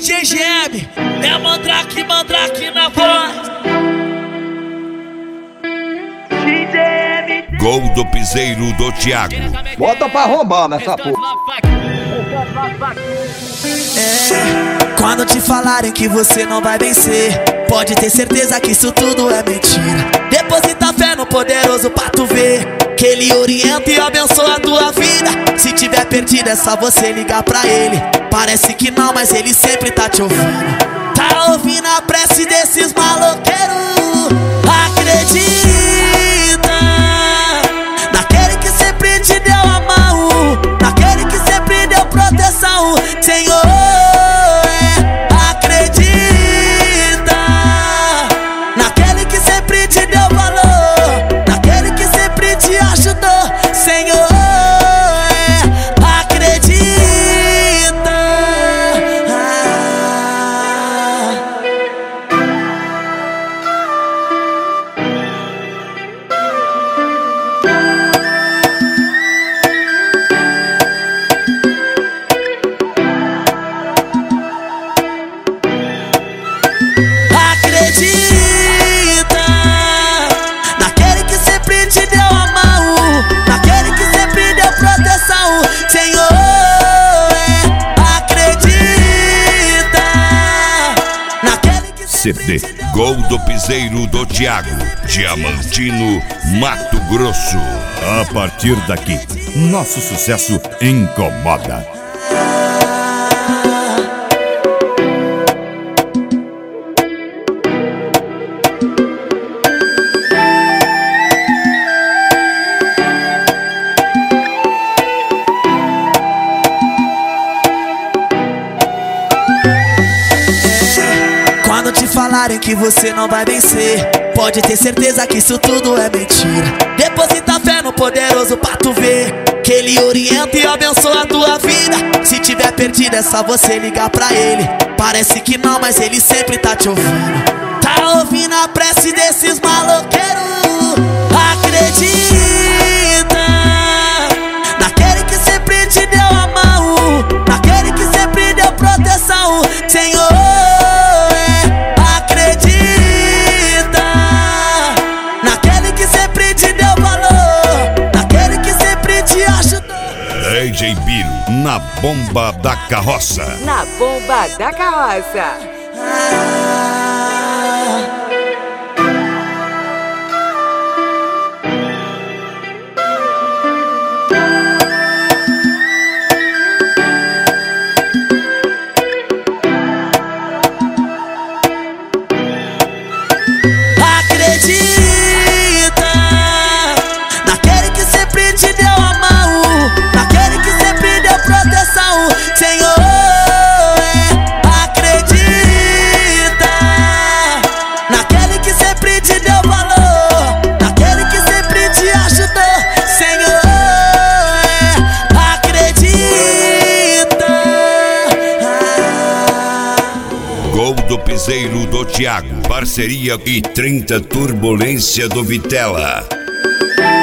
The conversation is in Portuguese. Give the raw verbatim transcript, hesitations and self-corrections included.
J G M, é Mandrake, Mandrake na voz. Gol do piseiro do Thiago. Bota pra roubar nessa porra. É, quando te falarem que você não vai vencer, pode ter certeza que isso tudo é mentira. Deposita fé no poderoso pra tu ver que ele orienta e abençoa a tua vida. Se tiver perdido é só você ligar pra ele. Parece que não, mas ele sempre tá te ouvindo. Tá ouvindo a prece desses maloqueiros. Acredita naquele que sempre te deu a mão, naquele que sempre deu proteção, Senhor. É, acredita naquele que sempre te deu valor, naquele que sempre te ajudou, Senhor. É, acredita. Acredita naquele que sempre te deu a mão, naquele que sempre deu proteção, Senhor. É, acredita naquele que C D Gol do piseiro do Thiago, Diamantino, Mato Grosso. A partir daqui, nosso sucesso incomoda. Quando te falarem que você não vai vencer, pode ter certeza que isso tudo é mentira. Deposita fé no poderoso pra tu ver que ele orienta e abençoa a tua vida. Se tiver perdido é só você ligar pra ele. Parece que não, mas ele sempre tá te ouvindo. Tá ouvindo a prece desses maloqueiros. Acredita naquele que sempre te deu a mão, naquele que sempre deu proteção, Senhor. D J Biro, na bomba da carroça. Na bomba da carroça. Acredita naquele que sempre te deu a mão, naquele que sempre deu proteção, Senhor. É, acredita naquele que sempre te deu valor, naquele que sempre te ajudou, Senhor. É, acredita. Gol do piseiro do Thiago, parceria e trinta turbulência do Vitela.